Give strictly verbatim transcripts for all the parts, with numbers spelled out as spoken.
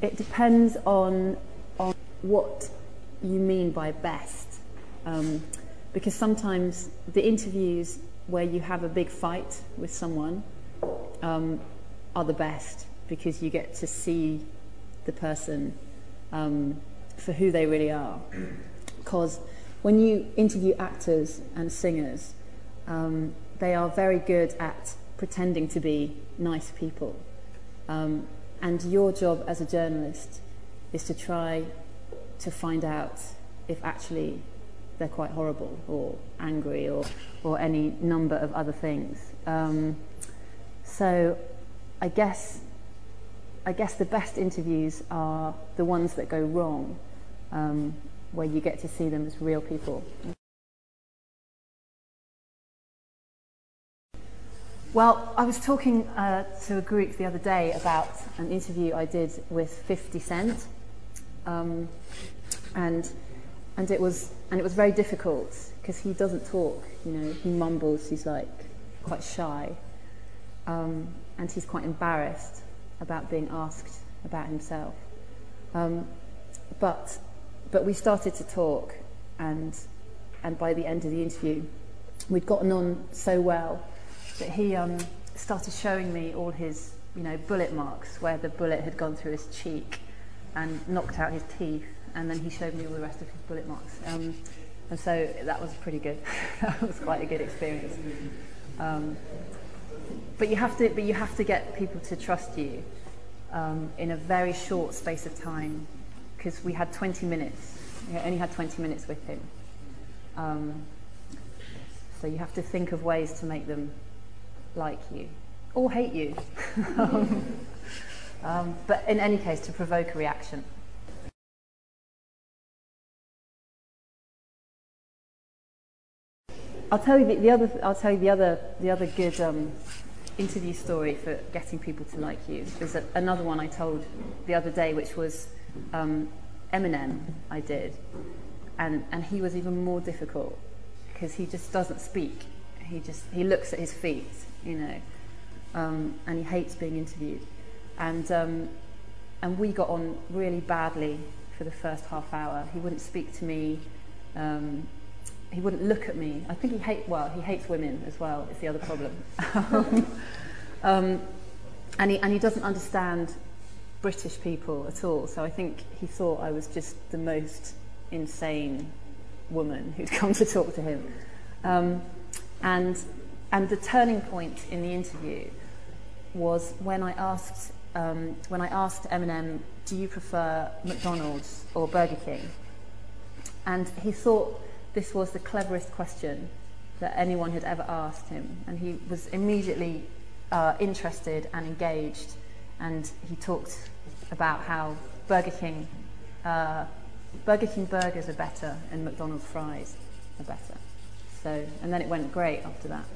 it depends on on what you mean by best, um, because sometimes the interviews where you have a big fight with someone um, are the best, because you get to see the person um, for who they really are. Because when you interview actors and singers, um, they are very good at pretending to be nice people. Um, and your job as a journalist is to try to find out if actually they're quite horrible or angry or, or any number of other things. Um, so I guess, I guess the best interviews are the ones that go wrong, um, where you get to see them as real people. Well, I was talking uh, to a group the other day about an interview I did with fifty cent, um, and and it was and it was very difficult because he doesn't talk. You know, he mumbles. He's like quite shy, um, and he's quite embarrassed about being asked about himself. Um, but but we started to talk, and and by the end of the interview, we'd gotten on so well that he um, started showing me all his, you know, bullet marks where the bullet had gone through his cheek and knocked out his teeth, and then he showed me all the rest of his bullet marks. Um, and so that was pretty good. That was quite a good experience. Um, but you have to, but you have to get people to trust you um, in a very short space of time, because we had twenty minutes. We only had twenty minutes with him. Um, so you have to think of ways to make them like you, or hate you. um, um, but in any case, to provoke a reaction. I'll tell you the, the other. I'll tell you the other. The other good um, interview story for getting people to like you. There's a, another one I told the other day, which was um, Eminem. I did, and and he was even more difficult because he just doesn't speak. He just he looks at his feet. You know, um, and he hates being interviewed, and um, and we got on really badly for the first half hour. He wouldn't speak to me, um, he wouldn't look at me. I think he hate well, he hates women as well. Is the other problem, um, and he and he doesn't understand British people at all. So I think he thought I was just the most insane woman who'd come to talk to him, um, and. And the turning point in the interview was when I asked um, when I asked Eminem, "Do you prefer McDonald's or Burger King?" And he thought this was the cleverest question that anyone had ever asked him, and he was immediately uh, interested and engaged. And he talked about how Burger King uh, Burger King burgers are better and McDonald's fries are better. So, and then it went great after that.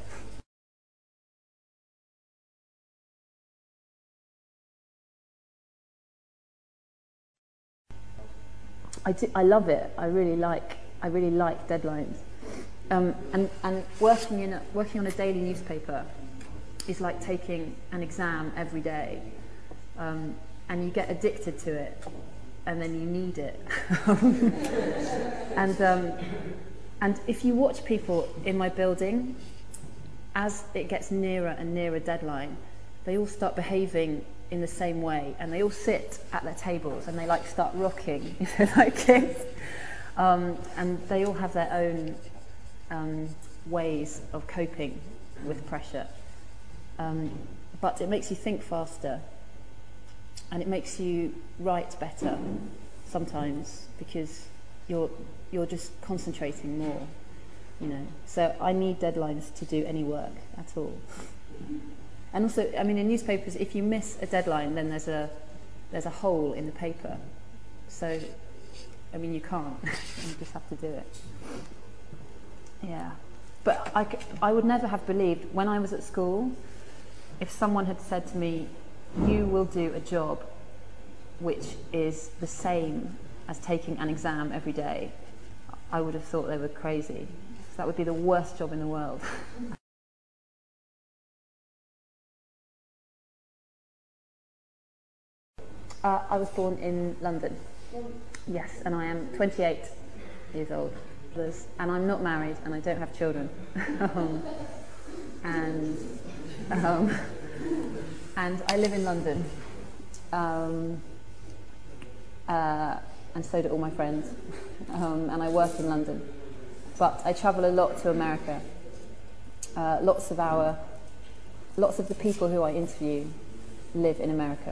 I, do, I love it. I really like. I really like deadlines, um, and and working in a, working on a daily newspaper is like taking an exam every day, um, and you get addicted to it, and then you need it. and um, and if you watch people in my building, as it gets nearer and nearer deadline, they all start behaving in the same way, and they all sit at their tables and they like start rocking, you know, like kids, um, and they all have their own um, ways of coping with pressure. Um, but it makes you think faster, and it makes you write better sometimes because you're you're just concentrating more, you know. So I need deadlines to do any work at all. And also, I mean, in newspapers, if you miss a deadline, then there's a there's a hole in the paper. So, I mean, you can't. You just have to do it. Yeah. But I, I would never have believed, when I was at school, if someone had said to me, you will do a job which is the same as taking an exam every day, I would have thought they were crazy. So that would be the worst job in the world. Uh, I was born in London. Yes, and I am twenty-eight years old. And I'm not married, and I don't have children. um, and um, and I live in London. Um, uh, and so do all my friends. um, and I work in London. But I travel a lot to America. Uh, lots of our, lots of the people who I interview live in America.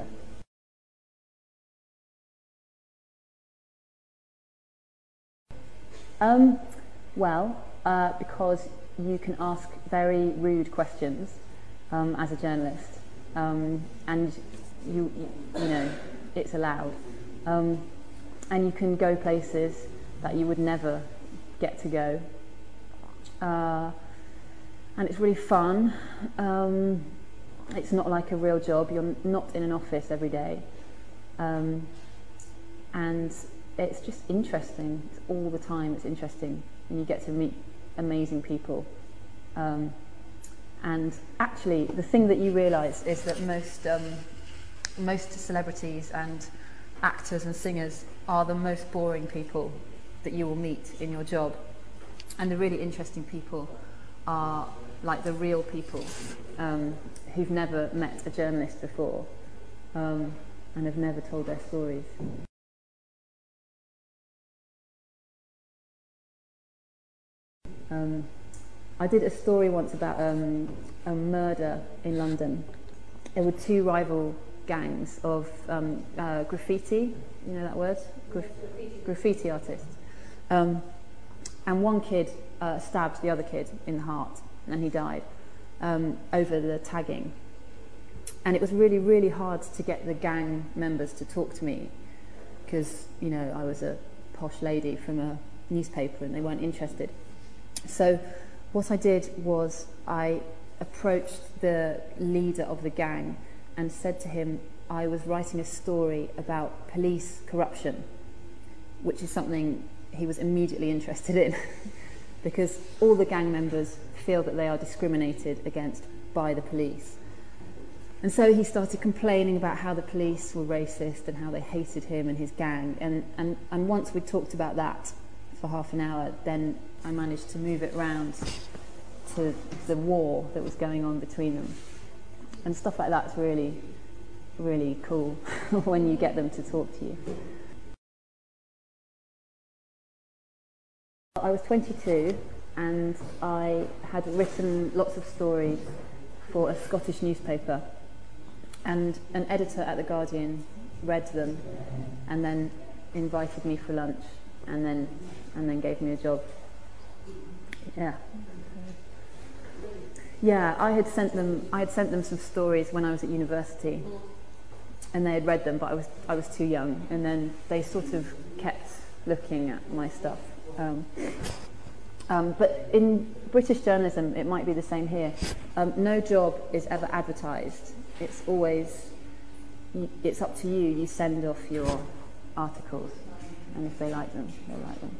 Um, well, uh, because you can ask very rude questions um, as a journalist, um, and you, you, you know, it's allowed. Um, and you can go places that you would never get to go. Uh, and it's really fun. Um, it's not like a real job. You're not in an office every day. Um, and it's just interesting. It's all the time it's interesting. And you get to meet amazing people. Um, and actually, the thing that you realise is that most, um, most celebrities and actors and singers are the most boring people that you will meet in your job. And the really interesting people are like the real people um, who've never met a journalist before um, and have never told their stories. Um, I did a story once about um, a murder in London. There were two rival gangs of um, uh, graffiti, you know that word? Graf graffiti artists. Um, and one kid uh, stabbed the other kid in the heart, and he died um, over the tagging. And it was really, really hard to get the gang members to talk to me because, you know, I was a posh lady from a newspaper and they weren't interested. So what I did was I approached the leader of the gang and said to him I was writing a story about police corruption, which is something he was immediately interested in because all the gang members feel that they are discriminated against by the police. And so he started complaining about how the police were racist and how they hated him and his gang. And, and, and once we talked about that for half an hour, then I managed to move it round to the war that was going on between them. And stuff like that's really, really cool when you get them to talk to you. I was twenty-two and I had written lots of stories for a Scottish newspaper, and an editor at The Guardian read them and then invited me for lunch and then and then gave me a job. Yeah. Yeah, I had sent them I had sent them some stories when I was at university and they had read them, but I was I was too young, and then they sort of kept looking at my stuff. Um, um, but in British journalism, it might be the same here. Um, no job is ever advertised. It's always, it's up to you. You send off your articles, and if they like them, they like them.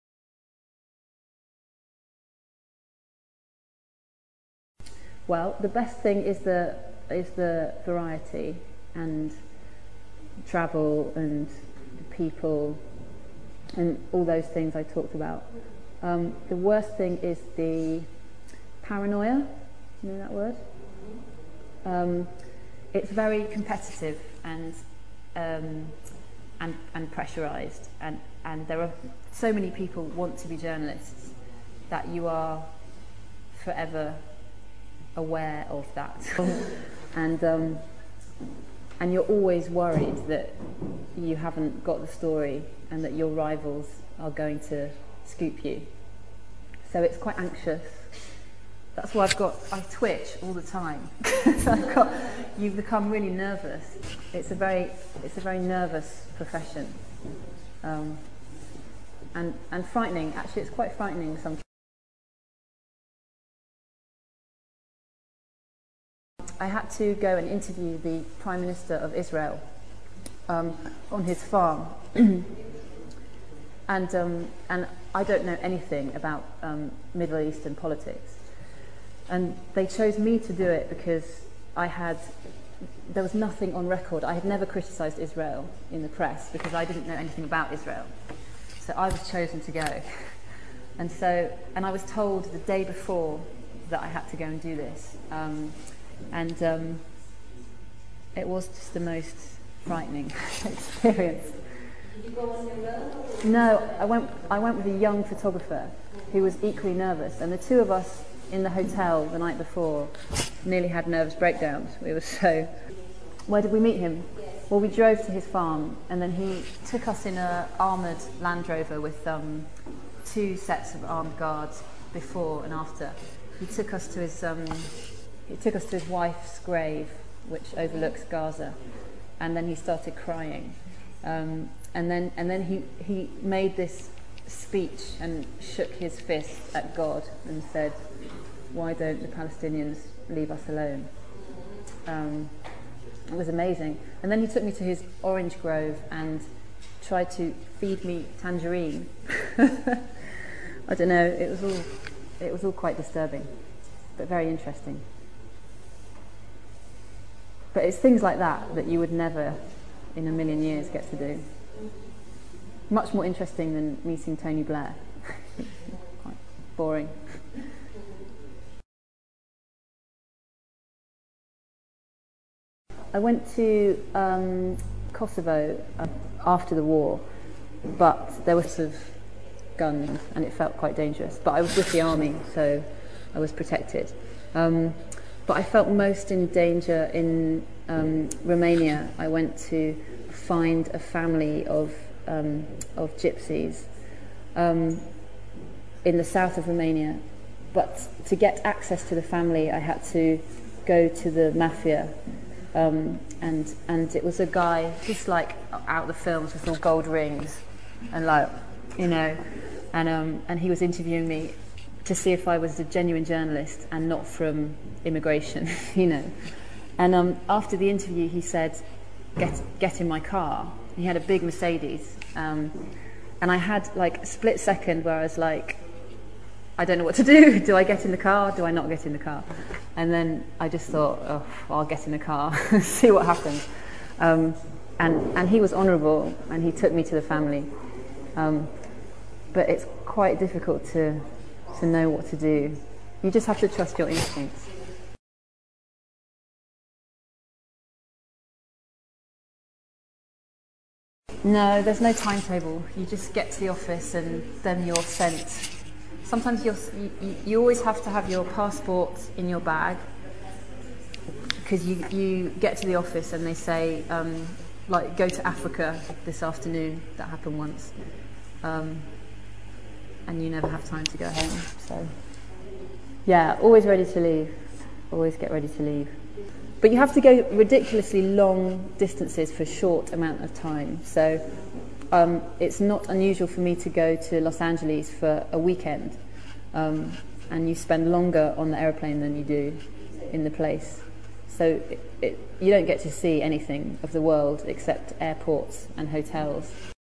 Well, the best thing is the is the variety and travel and people and all those things I talked about. Um, the worst thing is the paranoia. You know that word? Um, it's very competitive and um, and and pressurized, and and there are so many people want to be journalists that you are forever aware of that, and um, and you're always worried that you haven't got the story and that your rivals are going to scoop you. So it's quite anxious. That's why I've got, I twitch all the time. So I've got, you become really nervous. It's a very, it's a very nervous profession. Um, and, and frightening, actually it's quite frightening sometimes. I had to go and interview the Prime Minister of Israel um, on his farm. and, um, and I don't know anything about um, Middle Eastern politics. And they chose me to do it because I had there was nothing on record. I had never criticised Israel in the press because I didn't know anything about Israel. So I was chosen to go. And so, and I was told the day before that I had to go and do this. Um, and um, it was just the most frightening experience. Did you go on your own? No, I went, I went with a young photographer who was equally nervous. And the two of us in the hotel the night before nearly had nervous breakdowns. We were so... Where did we meet him? Well, we drove to his farm, and then he took us in a armoured Land Rover with um, two sets of armed guards before and after. He took us to his um, he took us to his wife's grave, which overlooks Gaza, and then he started crying, um, and then and then he he made this speech and shook his fist at God and said, "Why don't the Palestinians leave us alone?" Um, It was amazing. And then he took me to his orange grove and tried to feed me tangerine. I don't know, it was all it was all quite disturbing, but very interesting. But it's things like that that you would never in a million years get to do. Much more interesting than meeting Tony Blair. Quite boring. I went to um, Kosovo uh, after the war, but there was sort of guns and it felt quite dangerous. But I was with the army, so I was protected. Um, but I felt most in danger in um, Romania. I went to find a family of um, of gypsies um, in the south of Romania. But to get access to the family, I had to go to the mafia. Um, and and it was a guy just like out of the films with all gold rings and like, you know, and um, and he was interviewing me to see if I was a genuine journalist and not from immigration, you know. And um, after the interview, he said, "Get get in my car." He had a big Mercedes, um, and I had like a split second where I was like, I don't know what to do. Do I get in the car? Do I not get in the car? And then I just thought, oh, I'll get in the car, see what happens. Um, and, and he was honourable, and he took me to the family. Um, but it's quite difficult to, to know what to do. You just have to trust your instincts. No, there's no timetable. You just get to the office and then you're sent. Sometimes you're, you, you always have to have your passport in your bag, because you, you get to the office and they say, um, like, go to Africa this afternoon. That happened once. Um, and you never have time to go home. So, yeah, always ready to leave. Always get ready to leave. But you have to go ridiculously long distances for a short amount of time. So um, it's not unusual for me to go to Los Angeles for a weekend, um, and you spend longer on the aeroplane than you do in the place. So it, it, you don't get to see anything of the world except airports and hotels.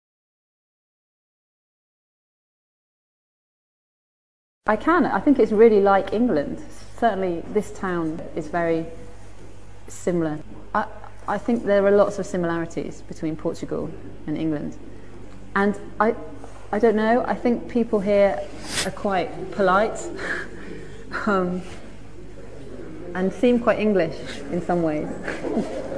I can. I think it's really like England. Certainly this town is very similar. I, I think there are lots of similarities between Portugal and England. And I, I don't know, I think people here are quite polite um, and seem quite English in some ways.